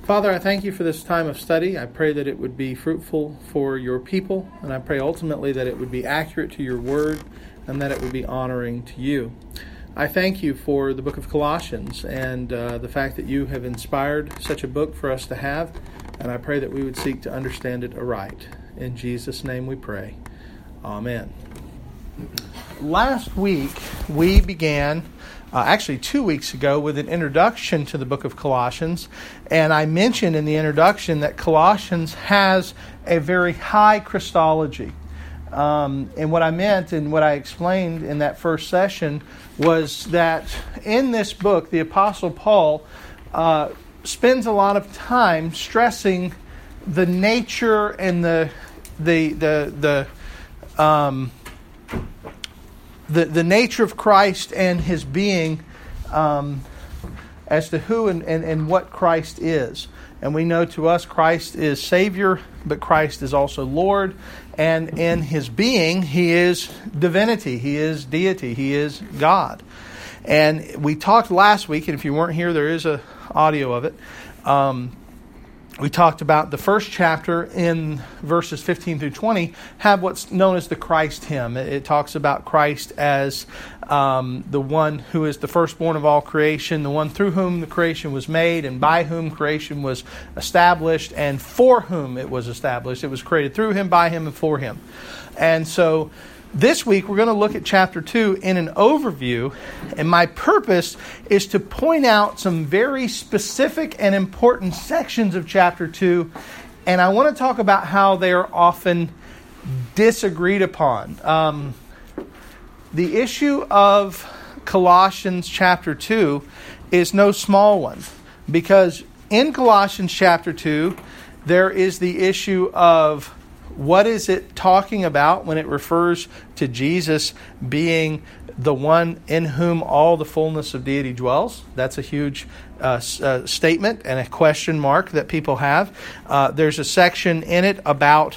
Father, I thank you for this time of study. I pray that it would be fruitful for your people, and I pray ultimately that it would be accurate to your word and that it would be honoring to you. I thank you for the book of Colossians and the fact that you have inspired such a book for us to have, and I pray that we would seek to understand it aright. In Jesus' name we pray. Amen. Last week we began, actually 2 weeks ago, with an introduction to the book of Colossians, and I mentioned in the introduction that Colossians has a very high Christology. And what I meant and what I explained in that first session was that in this book, the Apostle Paul spends a lot of time stressing the nature and the nature of Christ and His being as to who and what Christ is. And we know to us Christ is Savior, but Christ is also Lord. And in His being, He is divinity. He is deity. He is God. And we talked last week, and if you weren't here, there is an audio of it. We talked about the first chapter in verses 15 through 20 have what's known as the Christ hymn. It talks about Christ as the one who is the firstborn of all creation, the one through whom the creation was made and by whom creation was established and for whom it was established. It was created through Him, by Him, and for Him. And so this week we're going to look at chapter 2 in an overview, and my purpose is to point out some very specific and important sections of chapter 2, and I want to talk about how they are often disagreed upon. The issue of Colossians chapter 2 is no small one, because in Colossians chapter 2 there is the issue of what is it talking about when it refers to Jesus being the one in whom all the fullness of deity dwells? That's a huge statement and a question mark that people have. There's a section in it about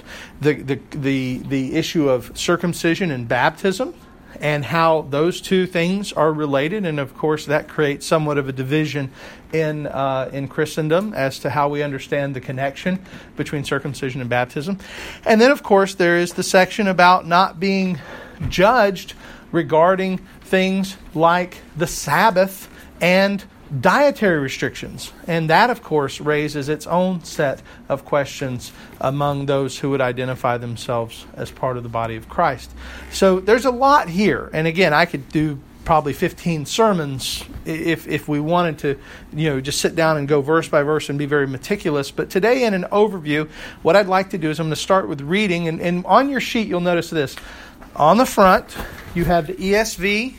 the issue of circumcision and baptism and how those two things are related. And of course, that creates somewhat of a division in Christendom as to how we understand the connection between circumcision and baptism. And then, of course, there is the section about not being judged regarding things like the Sabbath and dietary restrictions. And that, of course, raises its own set of questions among those who would identify themselves as part of the body of Christ. So there's a lot here. And again, I could do probably 15 sermons if we wanted to, just sit down and go verse by verse and be very meticulous. But today, in an overview, what I'd like to do is I'm going to start with reading. And on your sheet, you'll notice this. On the front, you have the ESV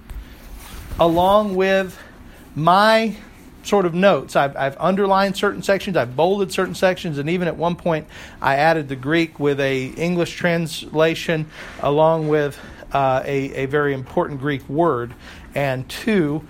along with my sort of notes. I've underlined certain sections, I've bolded certain sections, and even at one point I added the Greek with a English translation along with a very important Greek word and two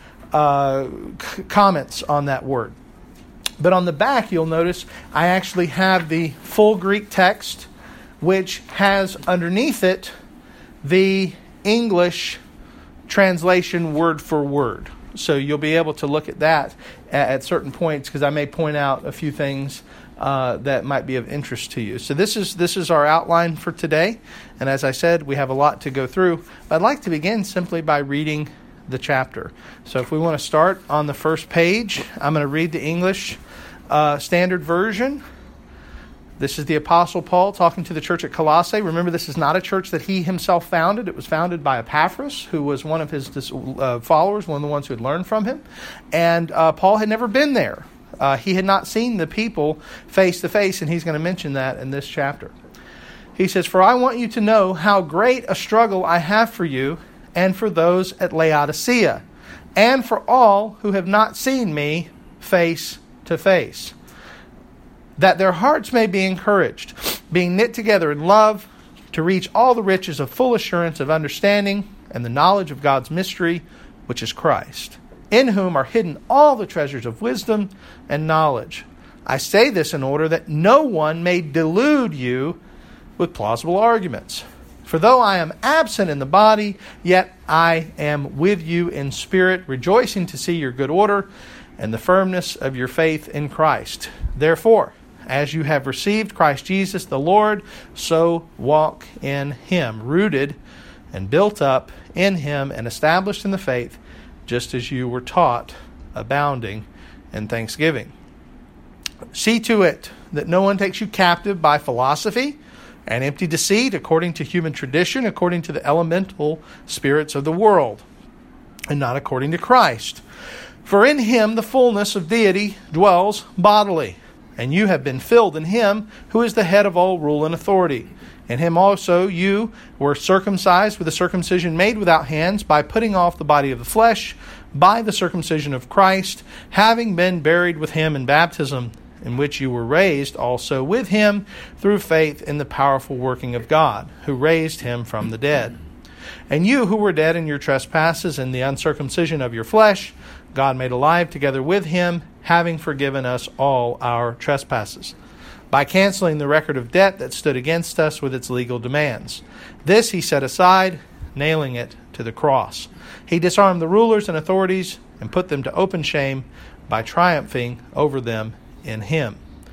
comments on that word. But on the back, you'll notice I actually have the full Greek text, which has underneath it the English translation word for word. So you'll be able to look at that at certain points, because I may point out a few things that might be of interest to you. So this is our outline for today. And as I said, we have a lot to go through. I'd like to begin simply by reading the chapter. So if we want to start on the first page, I'm going to read the English Standard Version. This is the Apostle Paul talking to the church at Colossae. Remember, this is not a church that he himself founded. It was founded by Epaphras, who was one of his followers, one of the ones who had learned from him. And Paul had never been there. He had not seen the people face to face, and he's going to mention that in this chapter. He says, "For I want you to know how great a struggle I have for you and for those at Laodicea, and for all who have not seen me face to face, that their hearts may be encouraged, being knit together in love, to reach all the riches of full assurance of understanding and the knowledge of God's mystery, which is Christ, in whom are hidden all the treasures of wisdom and knowledge. I say this in order that no one may delude you with plausible arguments. For though I am absent in the body, yet I am with you in spirit, rejoicing to see your good order and the firmness of your faith in Christ. Therefore, as you have received Christ Jesus the Lord, so walk in Him, rooted and built up in Him and established in the faith, just as you were taught, abounding in thanksgiving. See to it that no one takes you captive by philosophy and empty deceit, according to human tradition, according to the elemental spirits of the world, and not according to Christ. For in Him the fullness of deity dwells bodily, and you have been filled in Him who is the head of all rule and authority. In Him also you were circumcised with a circumcision made without hands, by putting off the body of the flesh by the circumcision of Christ, having been buried with Him in baptism, in which you were raised also with Him through faith in the powerful working of God, who raised Him from the dead. And you who were dead in your trespasses and the uncircumcision of your flesh, God made alive together with Him, having forgiven us all our trespasses, by canceling the record of debt that stood against us with its legal demands. This He set aside, nailing it to the cross. He disarmed the rulers and authorities and put them to open shame by triumphing over them in Him.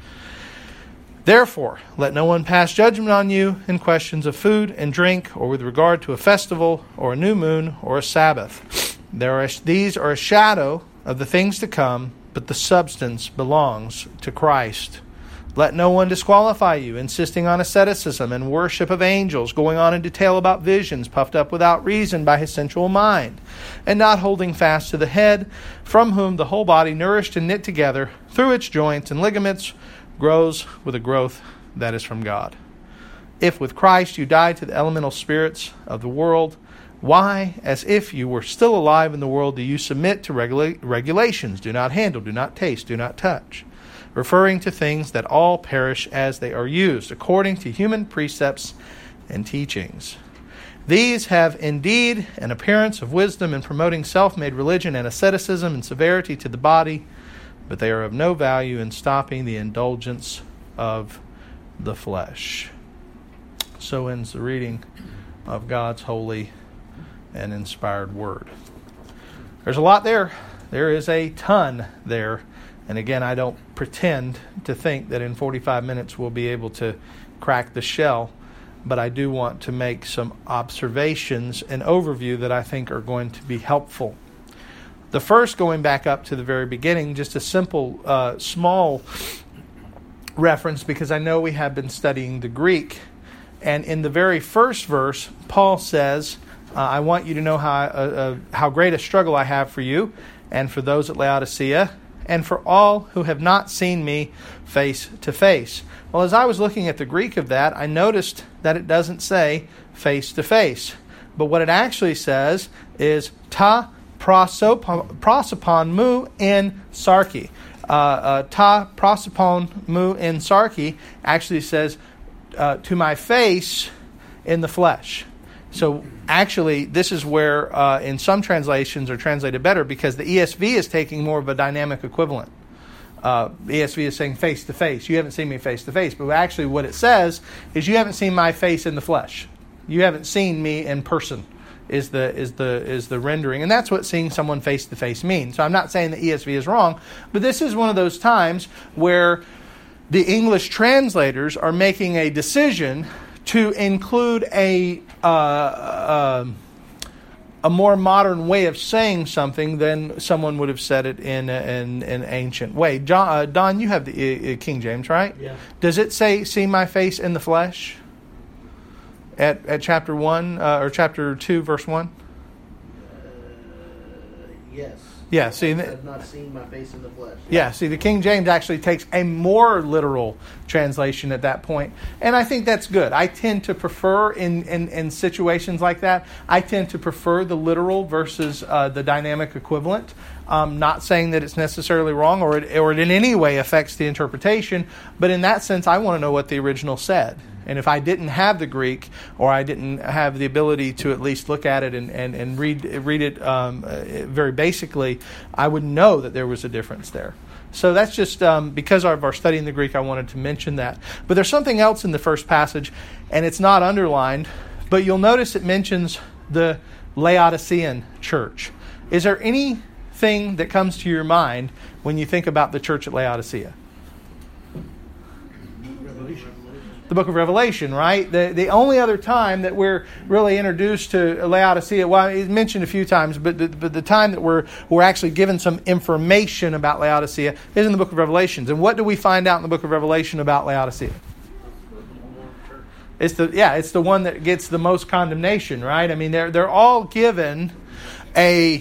Therefore, let no one pass judgment on you in questions of food and drink, or with regard to a festival, or a new moon, or a Sabbath. These are a shadow of the things to come, but the substance belongs to Christ. Let no one disqualify you, insisting on asceticism and worship of angels, going on in detail about visions, puffed up without reason by his sensual mind, and not holding fast to the head, from whom the whole body, nourished and knit together through its joints and ligaments, grows with a growth that is from God. If with Christ you died to the elemental spirits of the world, why, as if you were still alive in the world, do you submit to regulations? Do not handle, do not taste, do not touch, referring to things that all perish as they are used, according to human precepts and teachings. These have indeed an appearance of wisdom in promoting self-made religion and asceticism and severity to the body, but they are of no value in stopping the indulgence of the flesh. So ends the reading of God's holy and inspired word. There's a lot there. There is a ton there. And again, I don't pretend to think that in 45 minutes we'll be able to crack the shell, but I do want to make some observations and overview that I think are going to be helpful. The first, going back up to the very beginning, just a simple, small reference, because I know we have been studying the Greek. And in the very first verse, Paul says, I want you to know how great a struggle I have for you and for those at Laodicea, and for all who have not seen me face to face. Well, as I was looking at the Greek of that, I noticed that it doesn't say face to face. But what it actually says is ta prosopon mu in sarki. Ta prosopon mu in sarki actually says to my face in the flesh. So actually, this is where in some translations are translated better, because the ESV is taking more of a dynamic equivalent. The ESV is saying face to face. You haven't seen me face to face. But actually what it says is you haven't seen my face in the flesh. You haven't seen me in person is the rendering. And that's what seeing someone face to face means. So I'm not saying the ESV is wrong, but this is one of those times where the English translators are making a decision to include a more modern way of saying something than someone would have said it in an ancient way. Don, you have the King James, right? Yeah. Does it say, see my face in the flesh? At chapter 1 or chapter 2, verse 1? Yes. Yeah, see, I have not seen my face in the flesh. Yeah, see, the King James actually takes a more literal translation at that point, and I think that's good. I tend to prefer, in situations like that, I tend to prefer the literal versus the dynamic equivalent. Not saying that it's necessarily wrong or it in any way affects the interpretation, but in that sense, I want to know what the original said. And if I didn't have the Greek, or I didn't have the ability to at least look at it and read it very basically, I would know that there was a difference there. So that's just because of our study in the Greek, I wanted to mention that. But there's something else in the first passage, and it's not underlined, but you'll notice it mentions the Laodicean church. Is there anything thing that comes to your mind when you think about the church at Laodicea? The book of Revelation, right? The only other time that we're really introduced to Laodicea, well, it's mentioned a few times, but the time that we're actually given some information about Laodicea is in the book of Revelations. And what do we find out in the book of Revelation about Laodicea? It's the one that gets the most condemnation, right? I mean, they're all given a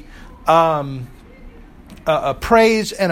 praise and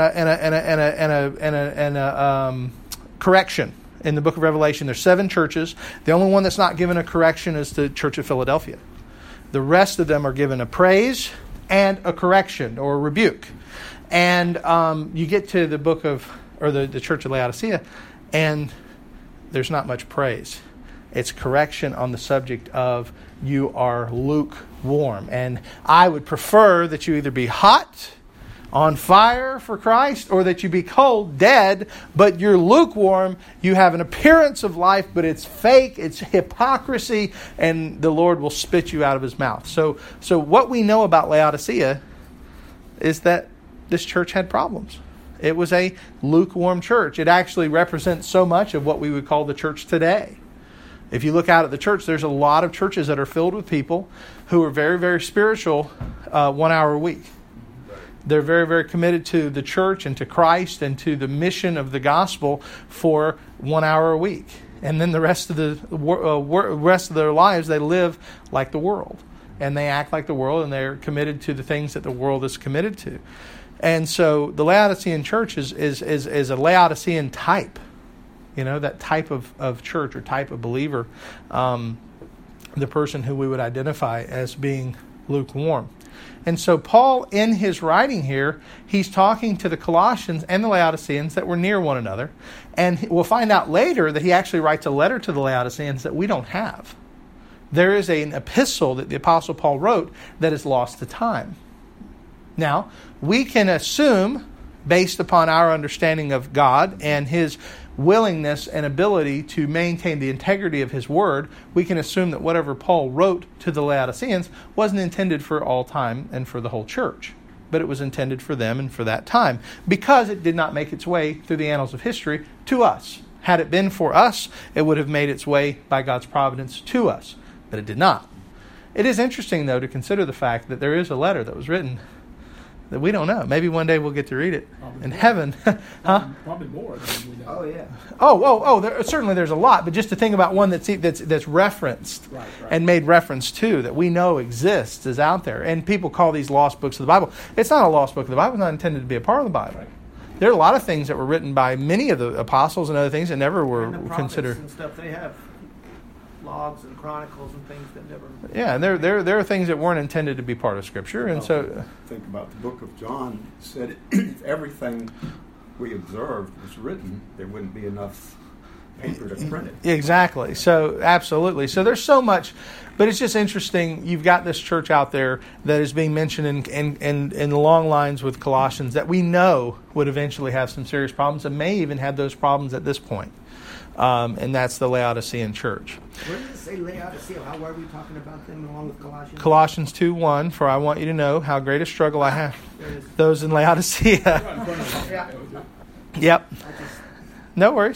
a correction. In the book of Revelation, there's 7 churches. The only one that's not given a correction is the Church of Philadelphia. The rest of them are given a praise and a correction or a rebuke. And you get to the book of, or the Church of Laodicea, and there's not much praise. It's correction on the subject of you are lukewarm. And I would prefer that you either be hot, on fire for Christ, or that you be cold, dead, but you're lukewarm. You have an appearance of life, but it's fake, it's hypocrisy, and the Lord will spit you out of His mouth. So what we know about Laodicea is that this church had problems. It was a lukewarm church. It actually represents so much of what we would call the church today. If you look out at the church, there's a lot of churches that are filled with people who are very, very spiritual 1 hour a week. They're very, very committed to the church and to Christ and to the mission of the gospel for 1 hour a week. And then the rest of their lives, they live like the world. And they act like the world, and they're committed to the things that the world is committed to. And so the Laodicean church is a Laodicean type. You know, that type of church or type of believer. The person who we would identify as being lukewarm. And so Paul, in his writing here, he's talking to the Colossians and the Laodiceans that were near one another. And we'll find out later that he actually writes a letter to the Laodiceans that we don't have. There is an epistle that the Apostle Paul wrote that is lost to time. Now, we can assume, based upon our understanding of God and His willingness and ability to maintain the integrity of His Word, we can assume that whatever Paul wrote to the Laodiceans wasn't intended for all time and for the whole church, but it was intended for them and for that time, because it did not make its way through the annals of history to us. Had it been for us, it would have made its way by God's providence to us, but it did not. It is interesting, though, to consider the fact that there is a letter that was written that we don't know. Maybe one day we'll get to read it in heaven. Huh? Probably more than we know. Oh, yeah. Certainly there's a lot, but just to think about one that's referenced Right. and made reference to, that we know exists, is out there. And people call these lost books of the Bible. It's not a lost book of the Bible. It's not intended to be a part of the Bible. Right. There are a lot of things that were written by many of the apostles and other things that never were And the prophets considered. and stuff, they have logs and chronicles and things that never... Yeah, and there are things that weren't intended to be part of Scripture. And so... Think about the book of John. It said if everything we observed was written, there wouldn't be enough paper to print it. Exactly. So, absolutely. So there's so much, but it's just interesting. You've got this church out there that is being mentioned in long lines with Colossians that we know would eventually have some serious problems and may even have those problems at this point. And that's the Laodicean church. Where does it say Laodicea? How are we talking about them along with Colossians? Colossians 2:1, for I want you to know how great a struggle I have. There it is. Those in Laodicea. Yeah. Yep. No worries.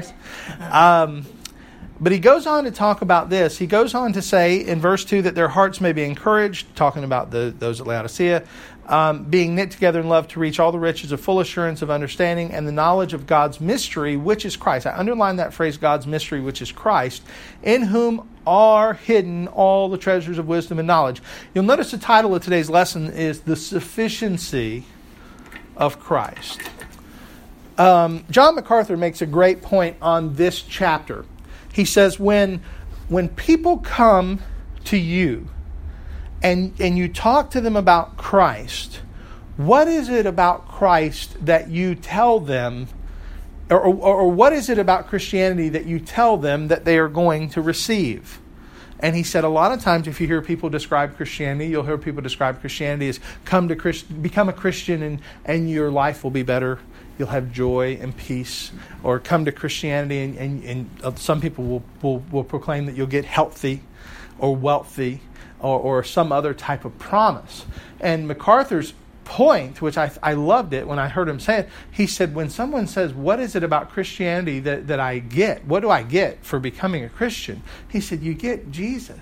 But he goes on to talk about this. He goes on to say in verse 2 that their hearts may be encouraged, talking about those at Laodicea, being knit together in love to reach all the riches of full assurance of understanding and the knowledge of God's mystery, which is Christ. I underline that phrase, God's mystery, which is Christ, in whom are hidden all the treasures of wisdom and knowledge. You'll notice the title of today's lesson is The Sufficiency of Christ. John MacArthur makes a great point on this chapter. He says, when people come to you and you talk to them about Christ, what is it about Christ that you tell them, or what is it about Christianity that you tell them that they are going to receive? And he said a lot of times if you hear people describe Christianity, you'll hear people describe Christianity as become a Christian and your life will be better. You'll have joy and peace. Or come to Christianity and some people will proclaim that you'll get healthy or wealthy or some other type of promise. And MacArthur's point, which I loved it when I heard him say it, he said, when someone says, what is it about Christianity that I get? What do I get for becoming a Christian? He said, you get Jesus.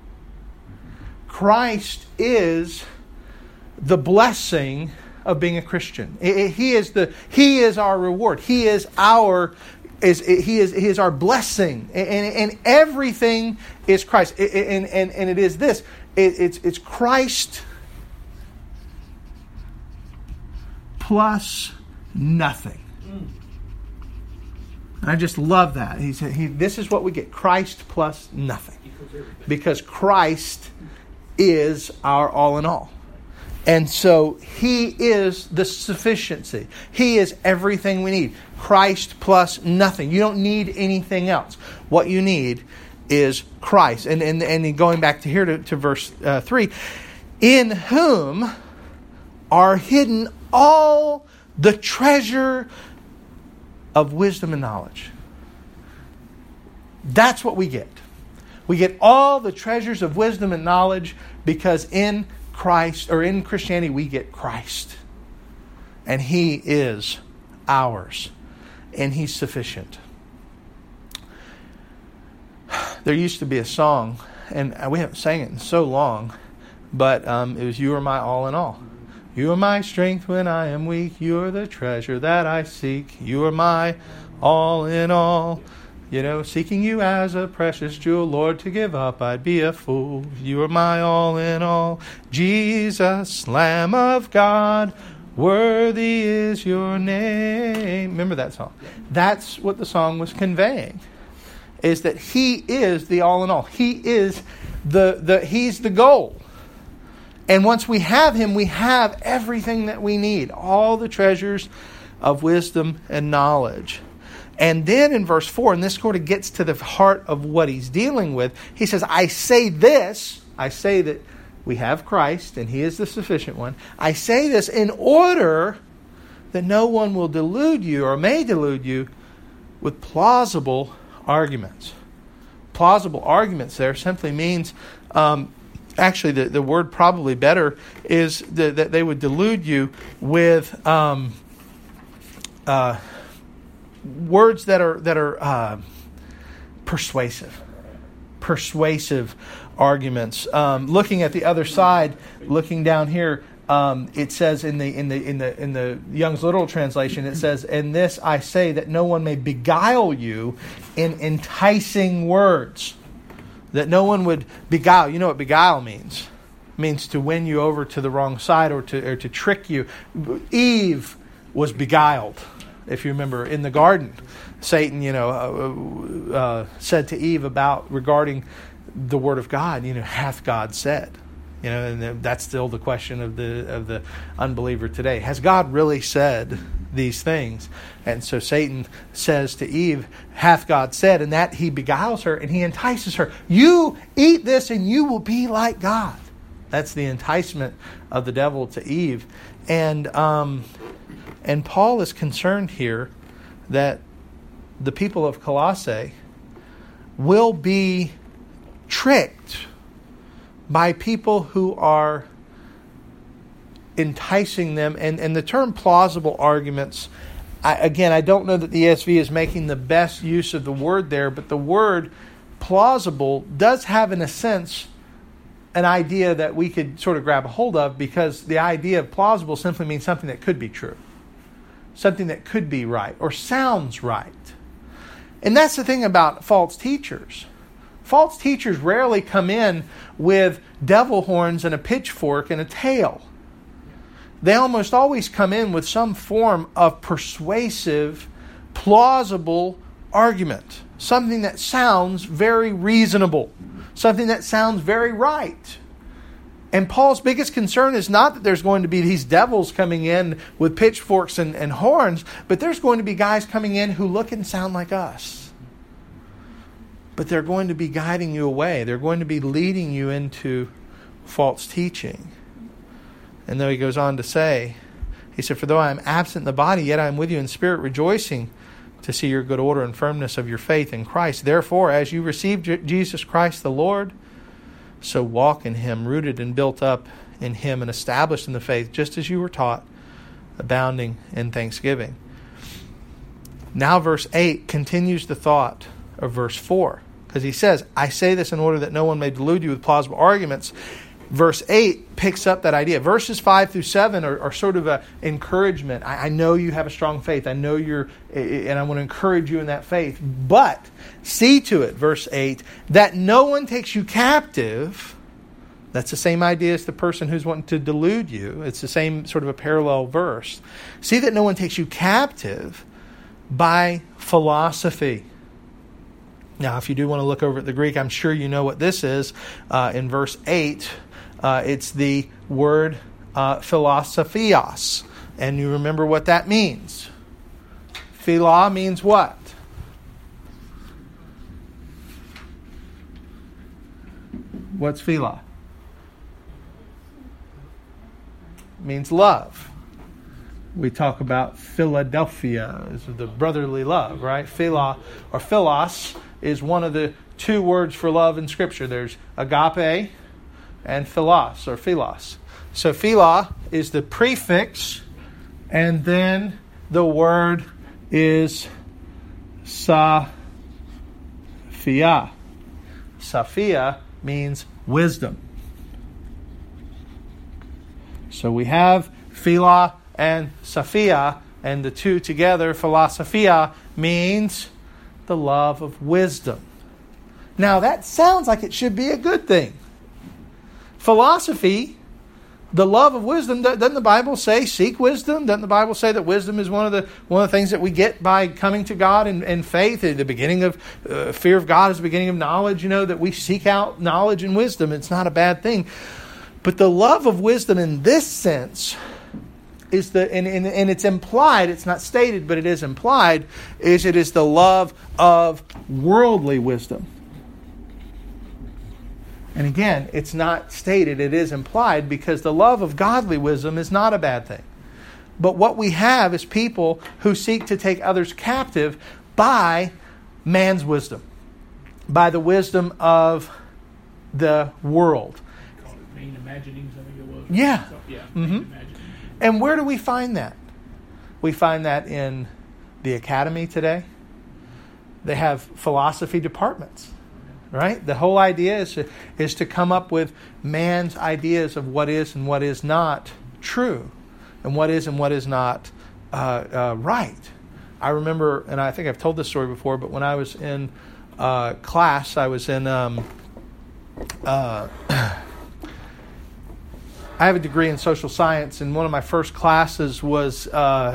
Christ is the blessing of being a Christian. He is our reward. He is our blessing, and everything is Christ. And it is this. It's Christ plus nothing. And I just love that. He said, this is what we get: Christ plus nothing, because Christ is our all in all. And so He is the sufficiency. He is everything we need. Christ plus nothing. You don't need anything else. What you need is Christ. And going back to here to verse 3, in whom are hidden all the treasure of wisdom and knowledge. That's what we get. We get all the treasures of wisdom and knowledge because in Christ, or in Christianity, we get Christ. And He is ours. And He's sufficient. There used to be a song, and we haven't sang it in so long, but it was "You Are My All in All." You are my strength when I am weak. You are the treasure that I seek. You are my all in all. Seeking you as a precious jewel, Lord, to give up I'd be a fool. You are my all in all. Jesus, Lamb of God, worthy is your name. Remember that song? That's what the song was conveying, is that He is the all in all. He is He's the goal. And once we have Him, we have everything that we need, all the treasures of wisdom and knowledge. And then in verse 4, and this sort of gets to the heart of what he's dealing with, he says, I say that we have Christ, and He is the sufficient one. I say this in order that no one will delude you, or may delude you, with plausible arguments. Plausible arguments there simply means... Actually, the word probably better is that they would delude you with words that are persuasive arguments. Looking at the other side, looking down here, it says in the Young's Literal Translation, it says, "And this I say that no one may beguile you in enticing words." That no one would beguile. You know what beguile means? It means to win you over to the wrong side or to trick you. Eve was beguiled. If you remember in the garden, Satan, said to Eve regarding the Word of God, hath God said? And that's still the question of the unbeliever today. Has God really said these things? And so Satan says to Eve, hath God said? And that he beguiles her and he entices her. You eat this and you will be like God. That's the enticement of the devil to Eve. And Paul is concerned here that the people of Colossae will be tricked by people who are enticing them. And the term plausible arguments, I don't know that the ESV is making the best use of the word there, but the word plausible does have, in a sense, an idea that we could sort of grab a hold of, because the idea of plausible simply means something that could be true, something that could be right or sounds right. And that's the thing about false teachers. False teachers rarely come in with devil horns and a pitchfork and a tail. They almost always come in with some form of persuasive, plausible argument. Something that sounds very reasonable. Something that sounds very right. And Paul's biggest concern is not that there's going to be these devils coming in with pitchforks and horns, but there's going to be guys coming in who look and sound like us. But they're going to be guiding you away. They're going to be leading you into false teaching. And though he goes on to say, he said, "For though I am absent in the body, yet I am with you in spirit, rejoicing to see your good order and firmness of your faith in Christ. Therefore, as you received Jesus Christ the Lord, so walk in Him, rooted and built up in Him and established in the faith, just as you were taught, abounding in thanksgiving. Now verse 8 continues the thought of verse 4, because he says, I say this in order that no one may delude you with plausible arguments. Verse 8 picks up that idea. Verses 5 through 7 are sort of an encouragement. I know you have a strong faith. I know and I want to encourage you in that faith. But see to it, verse 8, that no one takes you captive. That's the same idea as the person who's wanting to delude you. It's the same sort of a parallel verse. See that no one takes you captive by philosophy. Now, if you do want to look over at the Greek, I'm sure you know what this is. In verse 8, it's the word philosophios. And you remember what that means. Phila means what? What's phila? It means love. We talk about Philadelphia as the brotherly love, right? Phila or philos is one of the two words for love in Scripture. There's agape and philos or philos. So phila is the prefix, and then the word is Sophia. Sophia means wisdom. So we have phila and Sophia, and the two together, philosophia, means the love of wisdom. Now that sounds like it should be a good thing. Philosophy, the love of wisdom, doesn't the Bible say seek wisdom? Doesn't the Bible say that wisdom is one of the things that we get by coming to God in faith? The beginning of fear of God is the beginning of knowledge. That we seek out knowledge and wisdom. It's not a bad thing. But the love of wisdom in this sense is and it's implied, it's not stated, but it is implied, it is the love of worldly wisdom. And again, it's not stated, it is implied, because the love of godly wisdom is not a bad thing. But what we have is people who seek to take others captive by man's wisdom, by the wisdom of the world. Vain imaginings, I think it was. Yeah. So, yeah. Mm-hmm. And where do we find that? We find that in the academy today. They have philosophy departments, right? The whole idea is to come up with man's ideas of what is and what is not true, and what is not right. I remember, and I think I've told this story before, but when I was in class, I was in... I have a degree in social science, and one of my first classes was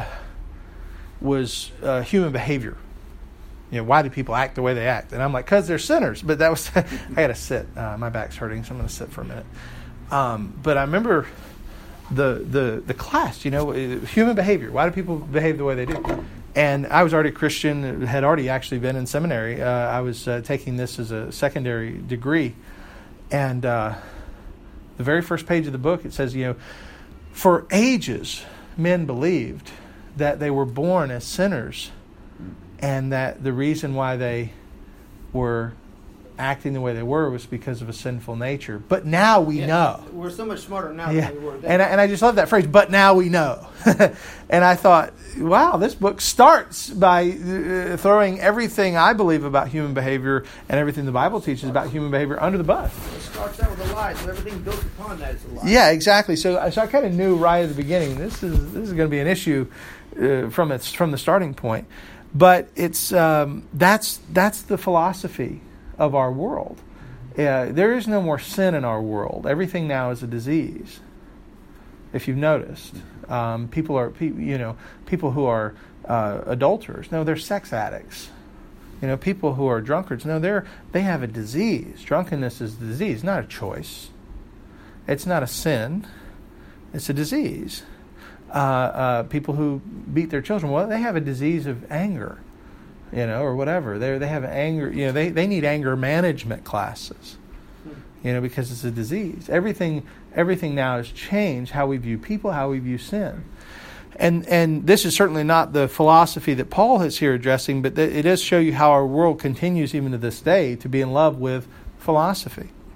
human behavior. Why do people act the way they act? And I'm like, because they're sinners. But that was I got to sit. My back's hurting, so I'm going to sit for a minute. But I remember the class. Human behavior. Why do people behave the way they do? And I was already a Christian. Had already actually been in seminary. I was taking this as a secondary degree, and. The very first page of the book, it says, for ages, men believed that they were born as sinners, and that the reason why they were acting the way they were was because of a sinful nature. But now we know. We're so much smarter now than we were then. And I just love that phrase, but now we know. And I thought, wow, this book starts by throwing everything I believe about human behavior and everything the Bible teaches about human behavior under the bus. It starts out with a lie, so everything built upon that is a lie. Yeah, exactly. So I kind of knew right at the beginning, this is going to be an issue from the starting point. But it's that's the philosophy of our world. There is no more sin in our world. Everything now is a disease. If you've noticed, people who are adulterers. No, they're sex addicts. People who are drunkards. No, they have a disease. Drunkenness is a disease, not a choice. It's not a sin. It's a disease. People who beat their children, well, they have a disease of anger. Or whatever. They have anger. They need anger management classes. Because it's a disease. Everything now has changed. How we view people, how we view sin, and this is certainly not the philosophy that Paul is here addressing. But it does show you how our world continues even to this day to be in love with philosophy.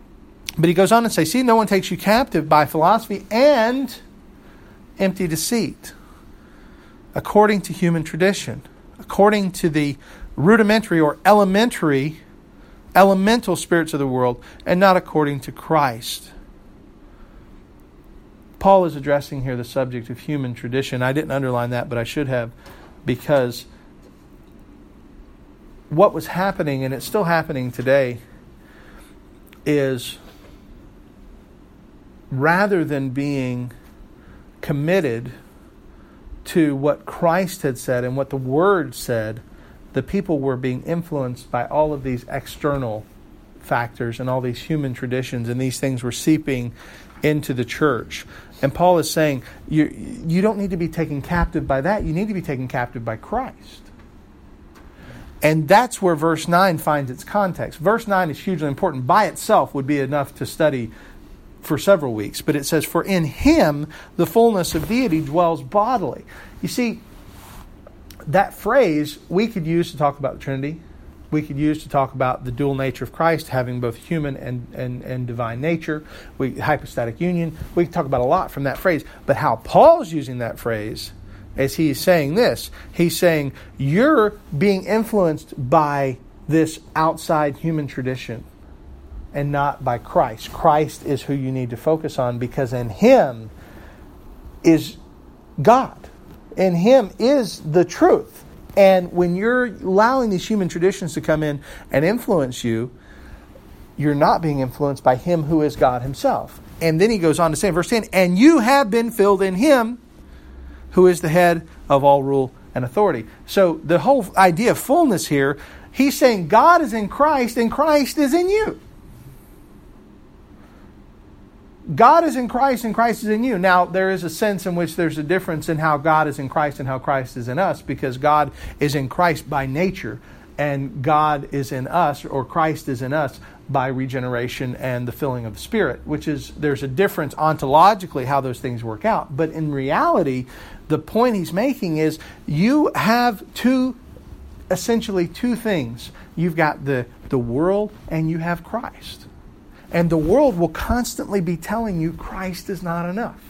But he goes on to say, see, no one takes you captive by philosophy and empty deceit, according to human tradition, according to the rudimentary or elemental spirits of the world, and not according to Christ. Paul is addressing here the subject of human tradition. I didn't underline that, but I should have, because what was happening, and it's still happening today, is rather than being committed to what Christ had said and what the Word said, the people were being influenced by all of these external factors and all these human traditions, and these things were seeping into the church. And Paul is saying, you don't need to be taken captive by that. You need to be taken captive by Christ. And that's where verse 9 finds its context. Verse 9 is hugely important. By itself would be enough to study for several weeks. But it says, for in Him the fullness of deity dwells bodily. You see, that phrase we could use to talk about the Trinity. We could use to talk about the dual nature of Christ, having both human and divine nature. Hypostatic union. We could talk about a lot from that phrase. But how Paul's using that phrase, as he's saying this, he's saying you're being influenced by this outside human tradition and not by Christ. Christ is who you need to focus on, because in Him is God. In Him is the truth. And when you're allowing these human traditions to come in and influence you, you're not being influenced by Him who is God Himself. And then he goes on to say in verse 10, and you have been filled in Him who is the head of all rule and authority. So the whole idea of fullness here, he's saying God is in Christ and Christ is in you. God is in Christ and Christ is in you. Now, there is a sense in which there's a difference in how God is in Christ and how Christ is in us, because God is in Christ by nature and God is in us, or Christ is in us, by regeneration and the filling of the Spirit, which is, there's a difference ontologically how those things work out. But in reality, the point he's making is you have essentially two things. You've got the world and you have Christ. And the world will constantly be telling you Christ is not enough.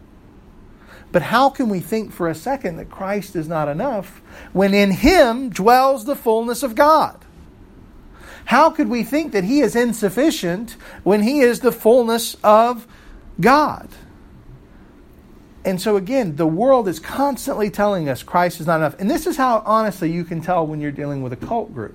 But how can we think for a second that Christ is not enough when in Him dwells the fullness of God? How could we think that He is insufficient when He is the fullness of God? And so again, the world is constantly telling us Christ is not enough. And this is how, honestly, you can tell when you're dealing with a cult group.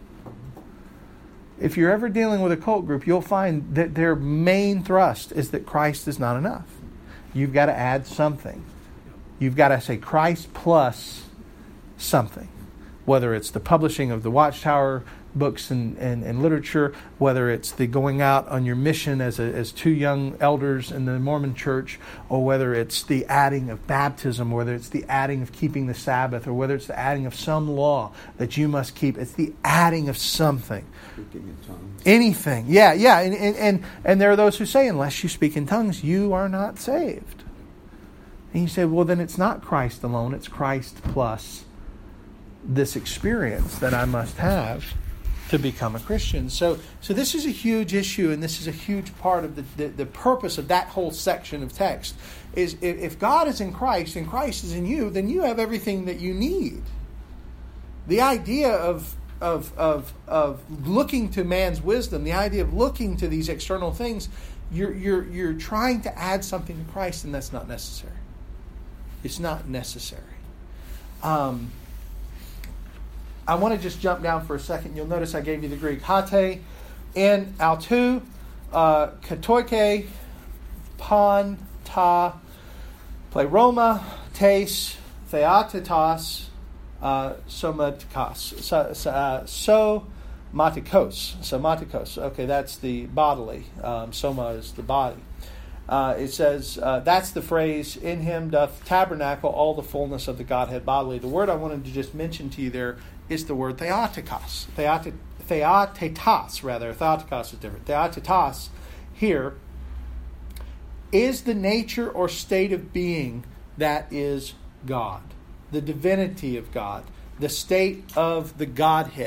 If you're ever dealing with a cult group, you'll find that their main thrust is that Christ is not enough. You've got to add something. You've got to say Christ plus something. Whether it's the publishing of the Watchtower books and literature, whether it's the going out on your mission as two young elders in the Mormon church, or whether it's the adding of baptism, whether it's the adding of keeping the Sabbath, or whether it's the adding of some law that you must keep. It's the adding of something. Speaking in tongues. Anything. Yeah. And there are those who say, unless you speak in tongues, you are not saved. And you say, well, then it's not Christ alone. It's Christ plus this experience that I must have to become a Christian. So this is a huge issue, and this is a huge part of the purpose of that whole section of text. Is if God is in Christ and Christ is in you, then you have everything that you need. The idea of looking to man's wisdom, the idea of looking to these external things, you're trying to add something to Christ, and that's not necessary. It's not necessary. I want to just jump down for a second. You'll notice I gave you the Greek. Hate, in, autou, katoike, pan, ta, pleroma, tes, theatetos, somatikos. Okay, that's the bodily. Soma is the body. It says, that's the phrase, in Him doth tabernacle all the fullness of the Godhead bodily. The word I wanted to just mention to you there is the word theotikos. Theatetos, rather. Theotikos is different. Theatetos here is the nature or state of being that is God. The divinity of God. The state of the Godhead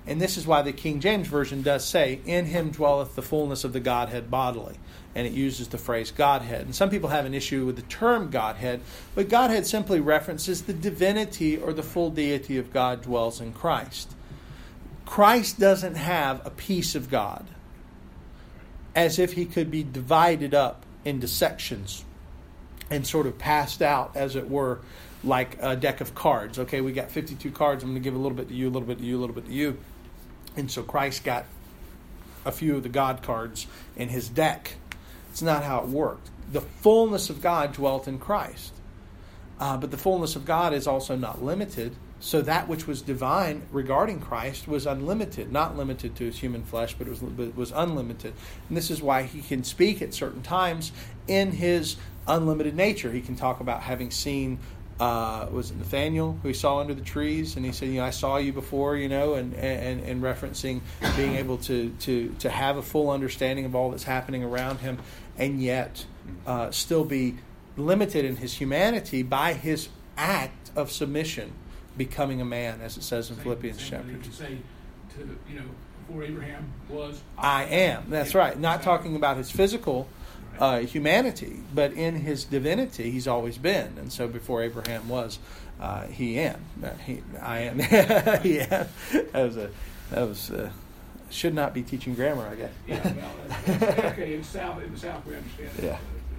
And this is why the King James Version does say, in him dwelleth the fullness of the Godhead bodily. And it uses the phrase Godhead. And some people have an issue with the term Godhead, but Godhead simply references the divinity or the full deity of God dwells in Christ. Christ doesn't have a piece of God as if he could be divided up into sections and sort of passed out, as it were, like a deck of cards. Okay, we got 52 cards. I'm going to give a little bit to you, a little bit to you, a little bit to you. And so Christ got a few of the God cards in his deck. It's not how it worked. The fullness of God dwelt in Christ. But the fullness of God is also not limited. So that which was divine regarding Christ was unlimited, not limited to his human flesh, but it was unlimited. And this is why he can speak at certain times in his unlimited nature. He can talk about having seen, was it Nathaniel who he saw under the trees? And he said, I saw you before, and referencing being able to have a full understanding of all that's happening around him, and yet still be limited in his humanity by his act of submission, becoming a man, as it says in Philippians chapter 2. You say before Abraham was, I am. That's right. Not talking about his physical humanity, but in his divinity, he's always been. And so before Abraham was, he am. I am. He am. That was should not be teaching grammar, I guess. Yeah, well, okay. In the South, we understand that. Yeah.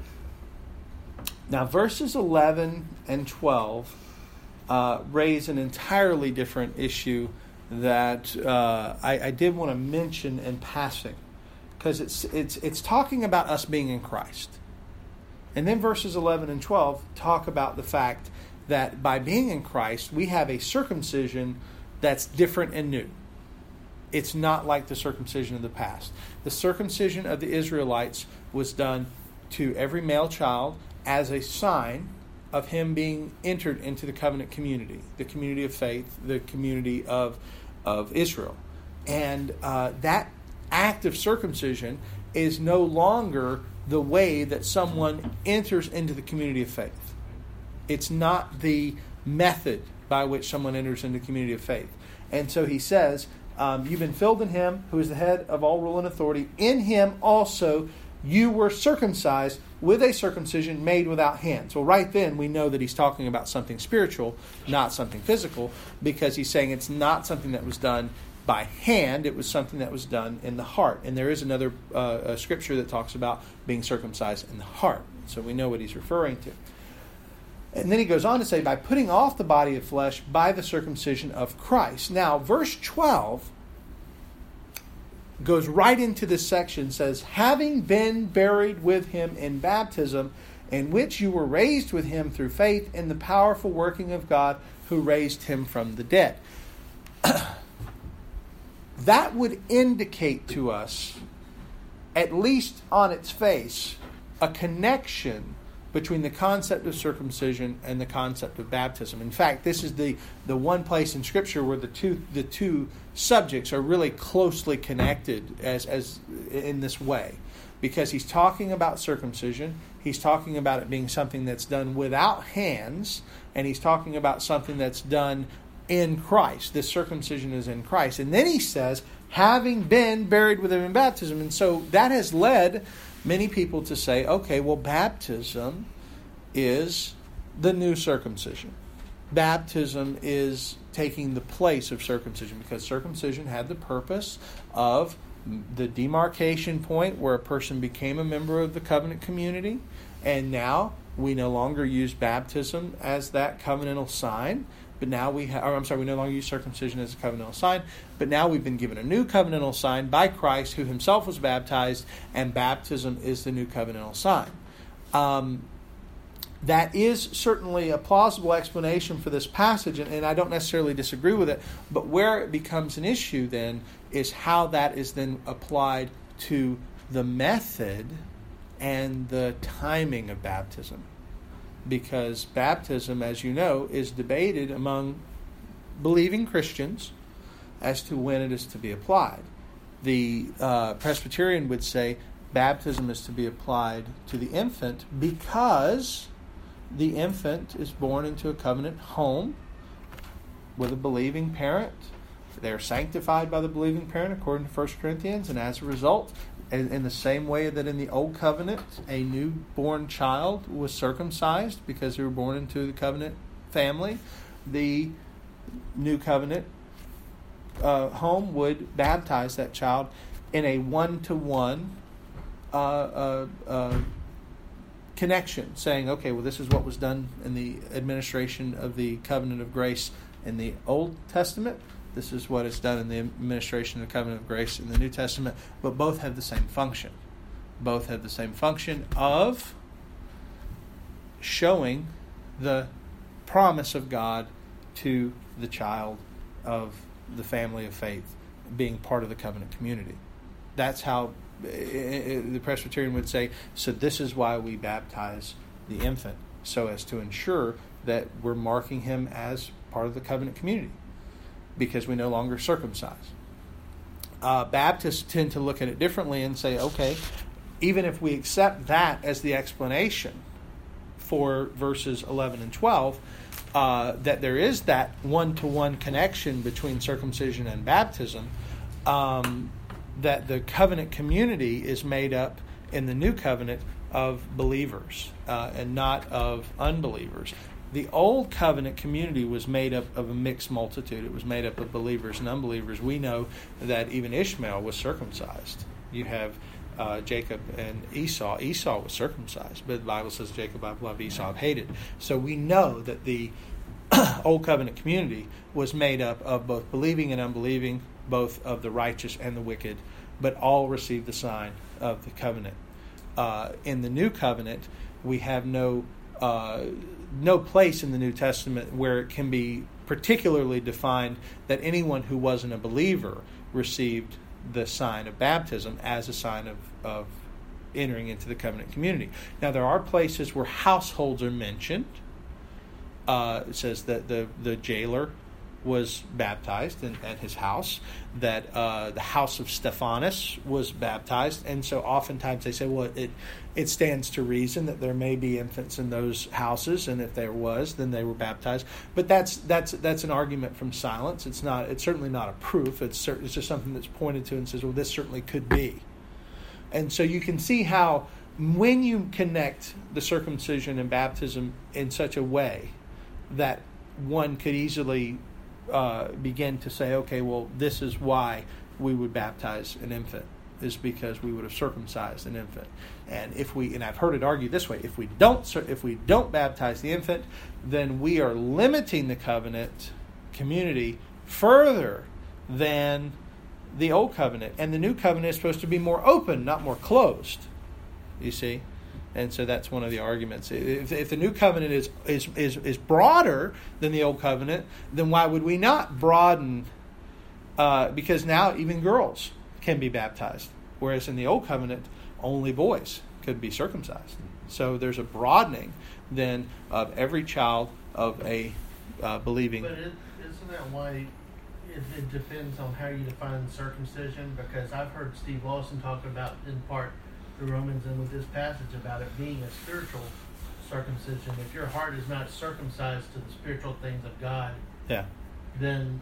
Now, verses 11 and 12 raise an entirely different issue that I did want to mention in passing, because it's talking about us being in Christ. And then verses 11 and 12 talk about the fact that by being in Christ, we have a circumcision that's different and new. It's not like the circumcision of the past. The circumcision of the Israelites was done to every male child as a sign of him being entered into the covenant community, the community of faith, the community of Israel. And that act of circumcision is no longer the way that someone enters into the community of faith. It's not the method by which someone enters into the community of faith. And so he says, you've been filled in him, who is the head of all rule and authority. In him also you were circumcised with a circumcision made without hands. Well, right then we know that he's talking about something spiritual, not something physical, because he's saying it's not something that was done by hand, it was something that was done in the heart. And there is another scripture that talks about being circumcised in the heart. So we know what he's referring to. And then he goes on to say, by putting off the body of flesh by the circumcision of Christ. Now, verse 12 goes right into this section, says, having been buried with him in baptism, in which you were raised with him through faith in the powerful working of God who raised him from the dead. That would indicate to us, at least on its face, a connection between the concept of circumcision and the concept of baptism. In fact, this is the one place in Scripture where the two subjects are really closely connected as in this way. Because he's talking about circumcision, he's talking about it being something that's done without hands, and he's talking about something that's done in Christ. This circumcision is in Christ. And then he says, having been buried with him in baptism. And so that has led many people to say, okay, well, baptism is the new circumcision. Baptism is taking the place of circumcision, because circumcision had the purpose of the demarcation point where a person became a member of the covenant community, and now we no longer use baptism as that covenantal sign, but now we no longer use circumcision as a covenantal sign, but now we've been given a new covenantal sign by Christ, who himself was baptized, and baptism is the new covenantal sign. That is certainly a plausible explanation for this passage, and I don't necessarily disagree with it, but where it becomes an issue then is how that is then applied to the method and the timing of baptism. Because baptism, as you know, is debated among believing Christians as to when it is to be applied. The Presbyterian would say baptism is to be applied to the infant because the infant is born into a covenant home with a believing parent, They're sanctified by the believing parent according to 1 Corinthians, and as a result, in the same way that in the Old Covenant, a newborn child was circumcised because they were born into the covenant family, the New Covenant home would baptize that child in a one-to-one connection, saying, okay, well, this is what was done in the administration of the covenant of grace in the Old Testament. This is what is done in the administration of the covenant of grace in the New Testament. But both have the same function. Both have the same function of showing the promise of God to the child of the family of faith, being part of the covenant community. That's how the Presbyterian would say, so this is why we baptize the infant, so as to ensure that we're marking him as part of the covenant community, because we no longer circumcise. Baptists tend to look at it differently and say, okay, even if we accept that as the explanation for verses 11 and 12, that there is that one-to-one connection between circumcision and baptism, that the covenant community is made up in the new covenant of believers and not of unbelievers. The old covenant community was made up of a mixed multitude. It was made up of believers and unbelievers. We know that even Ishmael was circumcised. You have Jacob and Esau. Esau was circumcised, but the Bible says Jacob I've loved, Esau I've hated. So we know that the old covenant community was made up of both believing and unbelieving, both of the righteous and the wicked, but all received the sign of the covenant. In the new covenant, we have no place in the New Testament where it can be particularly defined that anyone who wasn't a believer received the sign of baptism as a sign of entering into the covenant community. Now, there are places where households are mentioned. It says that the jailer was baptized at his house, that the house of Stephanus was baptized, and so oftentimes they say, well, it stands to reason that there may be infants in those houses, and if there was, then they were baptized. But that's an argument from silence. It's certainly not a proof. It's just something that's pointed to and says, well, this certainly could be. And so you can see how when you connect the circumcision and baptism in such a way that one could easily begin to say, okay, well, this is why we would baptize an infant, is because we would have circumcised an infant. And and I've heard it argued this way, if we don't baptize the infant, then we are limiting the covenant community further than the old covenant. And the new covenant is supposed to be more open, not more closed. You see? And so that's one of the arguments. If the new covenant is broader than the old covenant, then why would we not broaden? Because now even girls can be baptized, whereas in the old covenant, only boys could be circumcised. So there's a broadening then of every child of a believing. But isn't that why it depends on how you define circumcision? Because I've heard Steve Lawson talk about, in part, the Romans and with this passage about it being a spiritual circumcision. If your heart is not circumcised to the spiritual things of God, then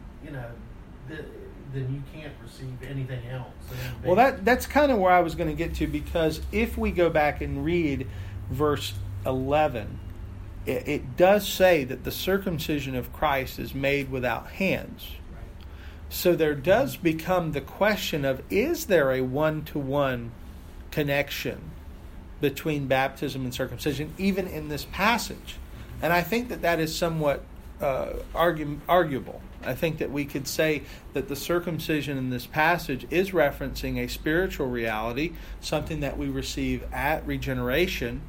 then you can't receive anything else. Well, that's kind of where I was going to get to, because if we go back and read verse 11, it does say that the circumcision of Christ is made without hands. Right. So there does become the question of, is there a one-to-one connection between baptism and circumcision, even in this passage? And I think that is somewhat arguable. I think that we could say that the circumcision in this passage is referencing a spiritual reality, something that we receive at regeneration,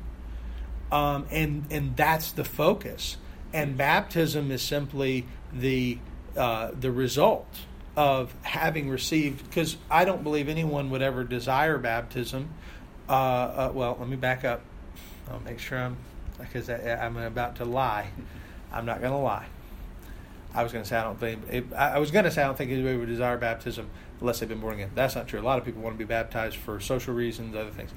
and that's the focus. And baptism is simply the result of having received, because I don't believe anyone would ever desire baptism. Well, let me back up. I'll make sure because I'm about to lie. I'm not going to lie. I was going to say I don't think anybody would desire baptism unless they've been born again. That's not true. A lot of people want to be baptized for social reasons, other things.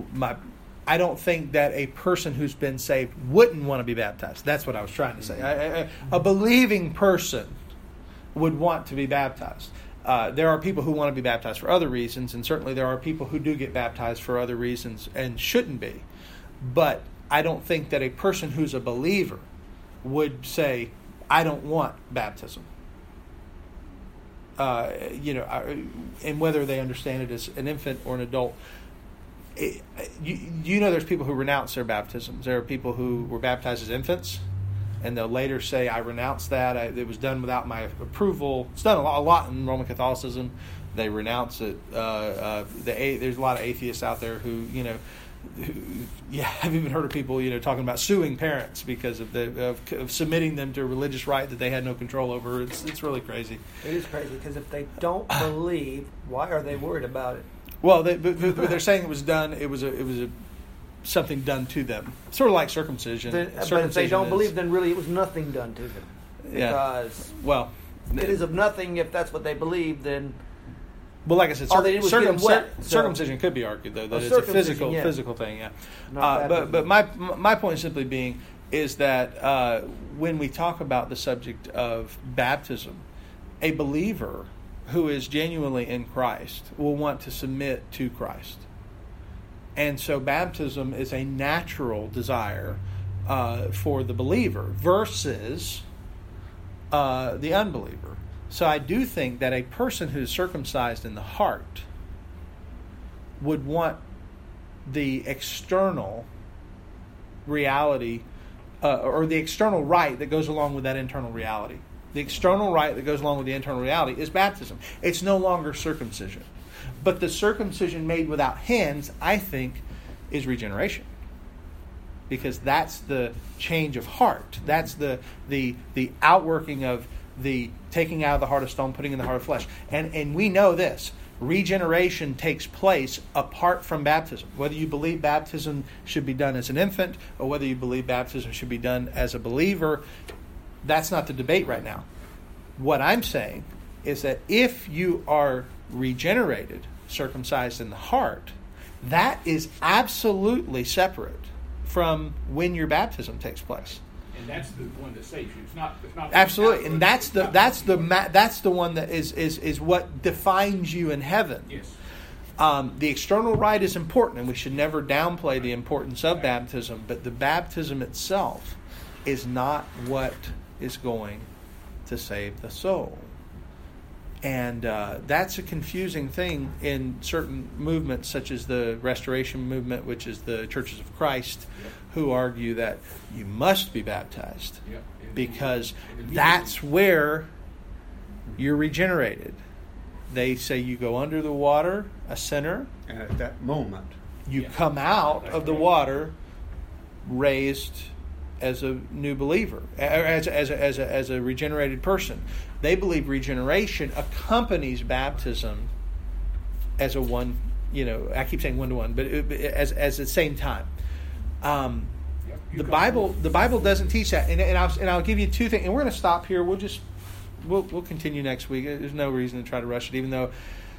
I don't think that a person who's been saved wouldn't want to be baptized. That's what I was trying to say. A believing person would want to be baptized. There are people who want to be baptized for other reasons, and certainly there are people who do get baptized for other reasons and shouldn't be. But I don't think that a person who's a believer would say, I don't want baptism. And whether they understand it as an infant or an adult. There's people who renounce their baptisms. There are people who were baptized as infants, and they'll later say, I renounce that. It was done without my approval. It's done a lot in Roman Catholicism. They renounce it. There's a lot of atheists out there who I've even heard of people, talking about suing parents because of submitting them to a religious rite that they had no control over. It's really crazy. It is crazy because if they don't believe, why are they worried about it? Well, they're saying it was done. It was something done to them, sort of like circumcision. But if they don't believe, then really it was nothing done to them. Because it is of nothing if that's what they believe. Then. Well, like I said, circumcision could be argued though that it's a physical thing. Yeah. But my point simply being is that when we talk about the subject of baptism, a believer who is genuinely in Christ will want to submit to Christ, and so baptism is a natural desire for the believer versus the unbeliever. So I do think that a person who is circumcised in the heart would want the external reality or the external rite that goes along with that internal reality. The external rite that goes along with the internal reality is baptism. It's no longer circumcision. But the circumcision made without hands, I think, is regeneration. Because that's the change of heart. That's the outworking of the taking out of the heart of stone, putting in the heart of flesh. And we know this. Regeneration takes place apart from baptism. Whether you believe baptism should be done as an infant or whether you believe baptism should be done as a believer, that's not the debate right now. What I'm saying is that if you are regenerated, circumcised in the heart, that is absolutely separate from when your baptism takes place. And that's the one that saves you. It's not absolutely, and that's the one that is what defines you in heaven. Yes. The external rite is important, and we should never downplay the importance of baptism. But the baptism itself is not what is going to save the soul, and that's a confusing thing in certain movements, such as the Restoration movement, which is the Churches of Christ. Who argue that you must be baptized because that's where you're regenerated. They say you go under the water, a sinner, and at that moment you come out of the water raised as a new believer, as a regenerated person. They believe regeneration accompanies baptism as a one. I keep saying 1-to-1, but as the same time. The Bible doesn't teach that, and I'll give you two things, and we're going to stop here. We'll continue next week. There's no reason to try to rush it, even though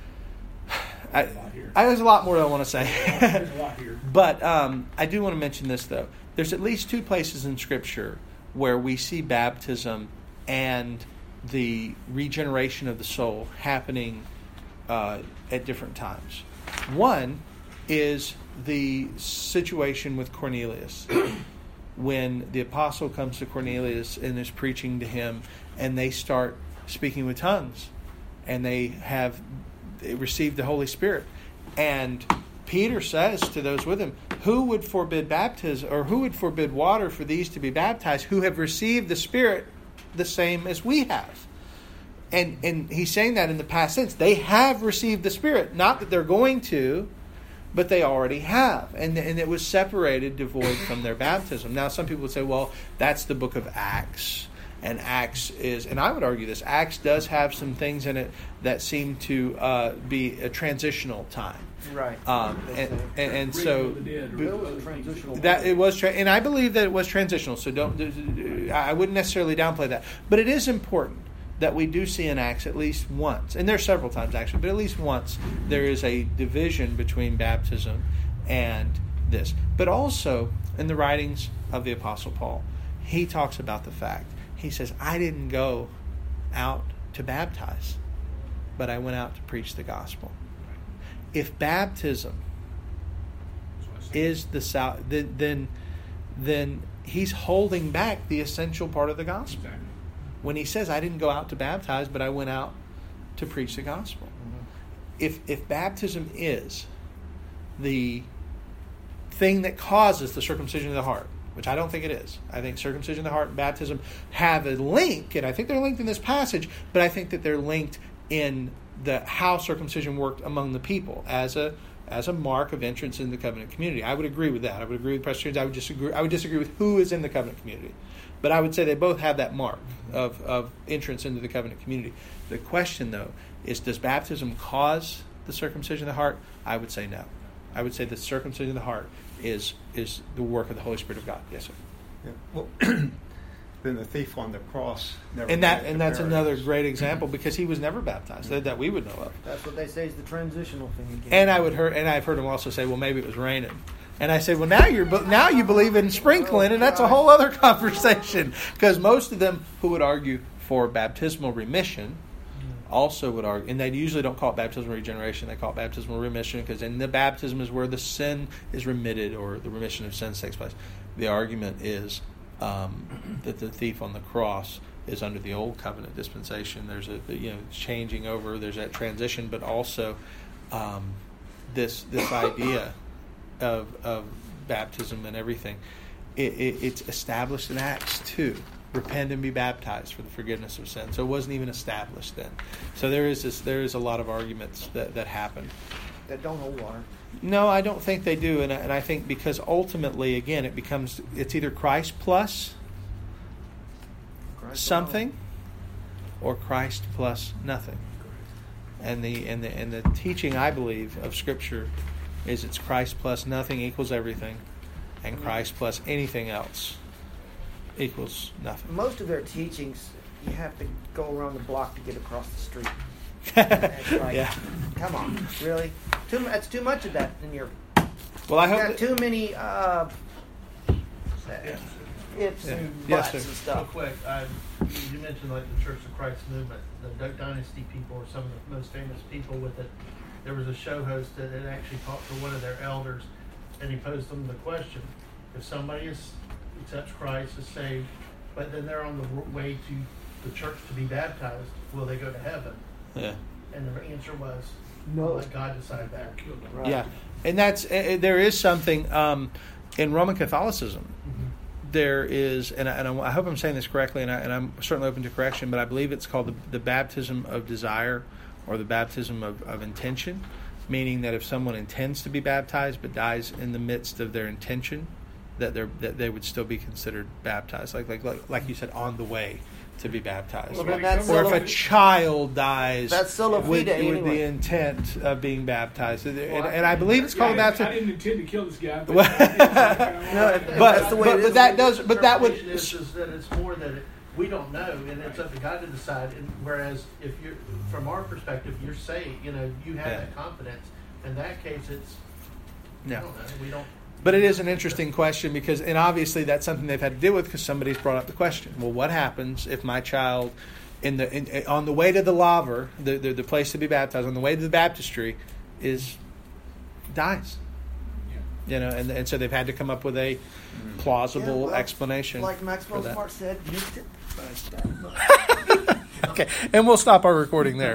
there's a lot more that I want to say. There's a lot here. But I do want to mention this though. There's at least two places in Scripture where we see baptism and the regeneration of the soul happening at different times. One is the situation with Cornelius when the apostle comes to Cornelius and is preaching to him, and they start speaking with tongues, and they received the Holy Spirit. And Peter says to those with him, who would forbid baptism, or who would forbid water for these to be baptized, who have received the Spirit the same as we have? And he's saying that in the past tense. They have received the Spirit, not that they're going to, but they already have. And it was separated, devoid from their baptism. Now, some people would say, well, that's the book of Acts. And Acts is, and I would argue this, Acts does have some things in it that seem to be a transitional time. Right. And so that it was, and I believe that it was transitional. So I wouldn't necessarily downplay that. But it is important that we do see in Acts at least once, and there's several times actually, but at least once there is a division between baptism and this. But also in the writings of the Apostle Paul, he talks about the fact, he says, I didn't go out to baptize, but I went out to preach the gospel. If baptism is then he's holding back the essential part of the gospel. Exactly. When he says, I didn't go out to baptize, but I went out to preach the gospel. If baptism is the thing that causes the circumcision of the heart, which I don't think it is. I think circumcision of the heart and baptism have a link, and I think they're linked in this passage, but I think that they're linked in how circumcision worked among the people as a mark of entrance in the covenant community. I would agree with that. I would agree with Presbyterians. I would disagree with who is in the covenant community. But I would say they both have that mark of entrance into the covenant community. The question, though, is does baptism cause the circumcision of the heart? I would say no. I would say the circumcision of the heart is the work of the Holy Spirit of God. Yes, sir. Yeah. Well, then the thief on the cross never. And that's another great example because he was never baptized that we would know of. That's what they say is the transitional thing again. And I've heard him also say, well, maybe it was raining. And I say, well, now you believe in sprinkling, and that's a whole other conversation. Because most of them who would argue for baptismal remission also would argue, and they usually don't call it baptismal regeneration, they call it baptismal remission, because in the baptism is where the sin is remitted or the remission of sins takes place. The argument is that the thief on the cross is under the old covenant dispensation. There's a changing over, there's that transition, but also this idea of baptism and everything. It's established in Acts 2. Repent and be baptized for the forgiveness of sin. So it wasn't even established then. So there is a lot of arguments that happen. That don't hold water. No, I don't think they do, and I think because ultimately, again, it's either Christ plus something, or Christ plus nothing. And the teaching, I believe, of Scripture is it's Christ plus nothing equals everything, and Christ plus anything else equals nothing. Most of their teachings, you have to go around the block to get across the street. It's like, yeah. Come on, really? That's too much of that in your. Well, I hope got too many ifs and buts and Real stuff. quick, you mentioned like the Church of Christ movement, the Duck Dynasty people are some of the most famous people with it. There was a show host that had actually talked to one of their elders, and he posed them the question: if somebody accepts Christ is saved, but then they're on the way to the church to be baptized, will they go to heaven? Yeah. And the answer was No. let God decide that. Right. Yeah, and there is something in Roman Catholicism. Mm-hmm. There is, and I hope I'm saying this correctly, and I'm certainly open to correction, but I believe it's called the baptism of desire, or the baptism of intention, meaning that if someone intends to be baptized but dies in the midst of their intention, that they would still be considered baptized, like you said, on the way to be baptized. Well, that's or if a child dies with anyway. the intent of being baptized. And I believe it's called baptism. I didn't intend to kill this guy. But that does. But that would. Is that it's more that we don't know, and it's up to God to decide. And whereas if you're, from our perspective, you're saved. You have that confidence. In that case, it's. Yeah. I don't know. We don't. But it is an interesting question because, and obviously that's something they've had to deal with because somebody's brought up the question. Well, what happens if my child, on the way to the laver, the place to be baptized, on the way to the baptistry, dies? Yeah. And so they've had to come up with a plausible explanation. Like Maxwell Smart said, missed it. Okay, and we'll stop our recording there.